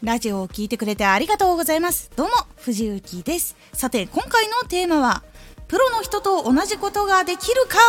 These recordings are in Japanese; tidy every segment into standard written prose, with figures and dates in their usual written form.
ラジオを聞いてくれてありがとうございます。どうも藤幸です。さて今回のテーマは、プロの人と同じことができるか。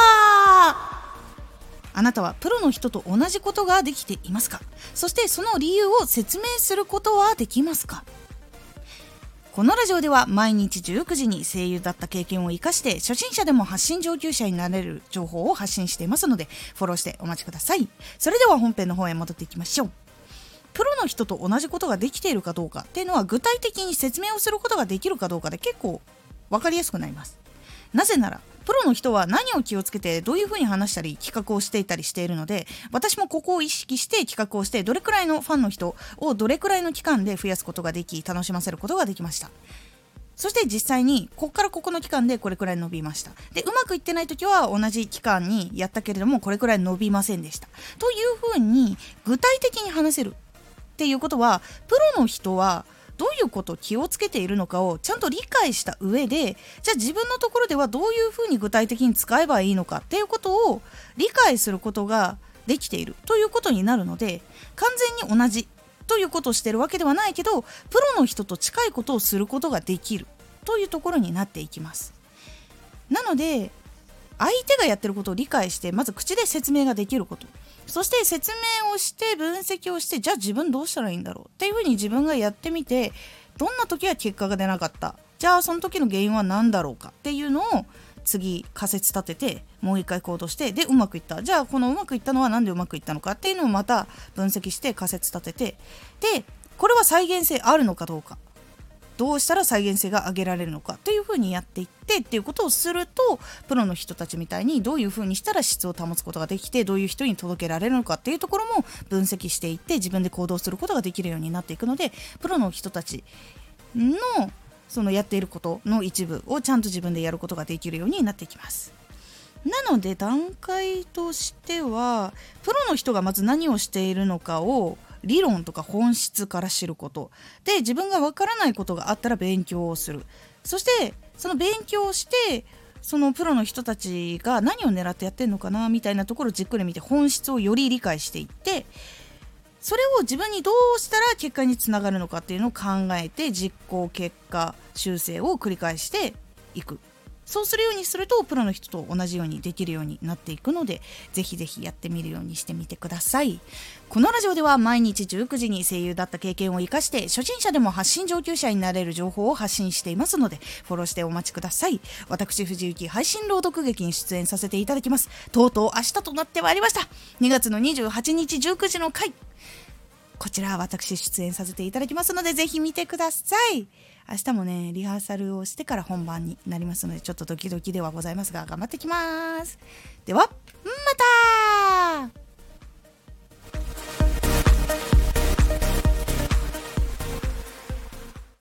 あなたはプロの人と同じことができていますか？そしてその理由を説明することはできますか？このラジオでは毎日19時に声優だった経験を生かして初心者でも発信上級者になれる情報を発信していますので、フォローしてお待ちください。それでは本編の方へ戻っていきましょう。プロの人と同じことができているかどうかっていうのは、具体的に説明をすることができるかどうかで結構分かりやすくなります。なぜならプロの人は何を気をつけてどういうふうに話したり企画をしていたりしているので、私もここを意識して企画をして、どれくらいのファンの人をどれくらいの期間で増やすことができ、楽しませることができました。そして実際にここからここの期間でこれくらい伸びました。で、うまくいってない時は同じ期間にやったけれどもこれくらい伸びませんでしたというふうに具体的に話せるっていうことは、プロの人はどういうことを気をつけているのかをちゃんと理解した上で、じゃあ自分のところではどういうふうに具体的に使えばいいのかっていうことを理解することができているということになるので、完全に同じということをしているわけではないけど、プロの人と近いことをすることができるというところになっていきます。なので相手がやってることを理解して、まず口で説明ができること、そして説明をして分析をして、じゃあ自分どうしたらいいんだろうっていうふうに自分がやってみて、どんな時は結果が出なかった、じゃあその時の原因は何だろうかっていうのを次仮説立てて、もう一回行動して、でうまくいった、じゃあこのうまくいったのは何でうまくいったのかっていうのをまた分析して仮説立てて、でこれは再現性あるのかどうか、どうしたら再現性が上げられるのかというふうにやっていってっていうことをすると、プロの人たちみたいにどういうふうにしたら質を保つことができて、どういう人に届けられるのかっていうところも分析していって、自分で行動することができるようになっていくので、プロの人たちのそのやっていることの一部をちゃんと自分でやることができるようになっていきます。なので段階としては、プロの人がまず何をしているのかを理論とか本質から知ることで、自分がわからないことがあったら勉強をする。そしてその勉強をして、そのプロの人たちが何を狙ってやってるのかなみたいなところをじっくり見て、本質をより理解していって、それを自分にどうしたら結果につながるのかっていうのを考えて、実行結果修正を繰り返していく。そうするようにするとプロの人と同じようにできるようになっていくので、ぜひぜひやってみるようにしてみてください。このラジオでは毎日19時に声優だった経験を生かして初心者でも発信上級者になれる情報を発信していますので、フォローしてお待ちください。私藤幸、配信朗読劇に出演させていただきます。とうとう明日となってまいりました。2月の28日19時の回、こちら私出演させていただきますので、ぜひ見てください。明日もね、リハーサルをしてから本番になりますので、ちょっとドキドキではございますが頑張ってきます。ではまた。